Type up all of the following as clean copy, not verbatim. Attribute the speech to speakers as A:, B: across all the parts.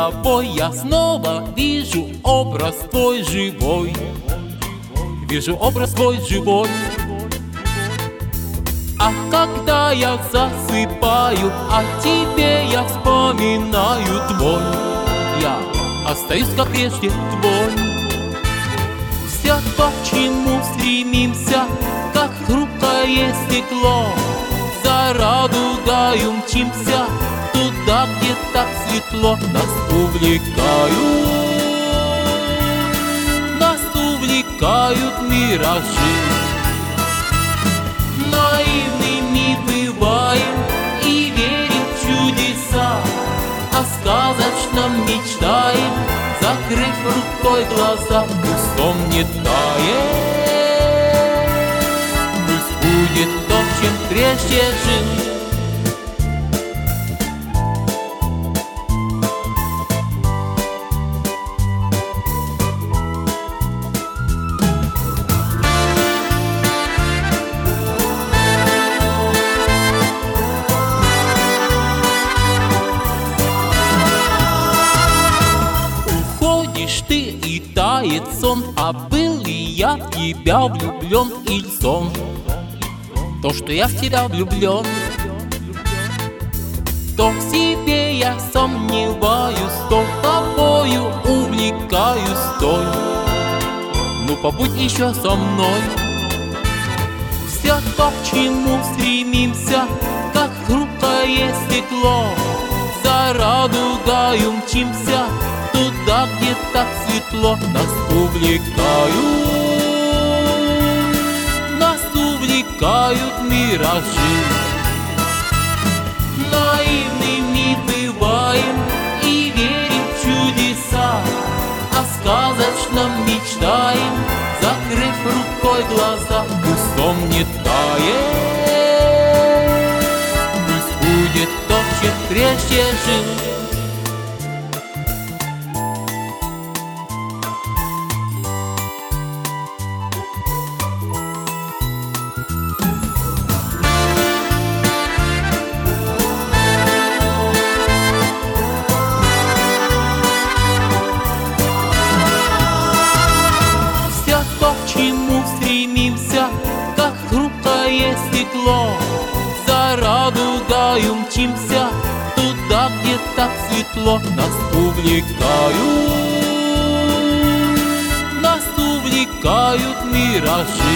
A: тобой я снова вижу образ твой живой. Вижу образ твой живой. А когда я засыпаю, о тебе я вспоминаю твой. Я остаюсь, как прежде, твой. Все то, к чему стремимся, как хрупкое стекло, за радугою мчимся туда, где так светло. Нас увлекают миражи. Наивными бываем и верим в чудеса, о сказочном мечтаем, закрыв рукой глаза. Пусть он не тает, пусть будет то, чем прежде жил. Ты и тает сон, а был ли я в тебя влюблен или сон? То, что я в тебя влюблен, то в себе я сомневаюсь, то тобою увлекаюсь, стой. Ну побудь еще со мной. Все то, к чему стремимся, как хрупкое стекло, за радугою мчимся туда, где так светло. Нас увлекают миражи. Наивными бываем и верим в чудеса, о сказочном мечтаем, закрыв рукой глаза. Пусть он не тает, пусть будет то, чем прежде жил. Как хрупкое стекло, за радугою мчимся туда, где так светло. Нас увлекают миражи.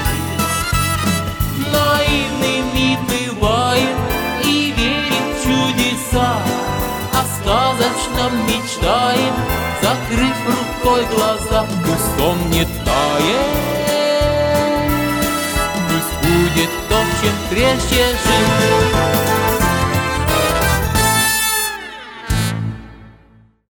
A: Наивными бываем и верим в чудеса, о сказочном мечтаем, закрыв рукой глаза. Пусть он не тает, будет то, чем прежде жил.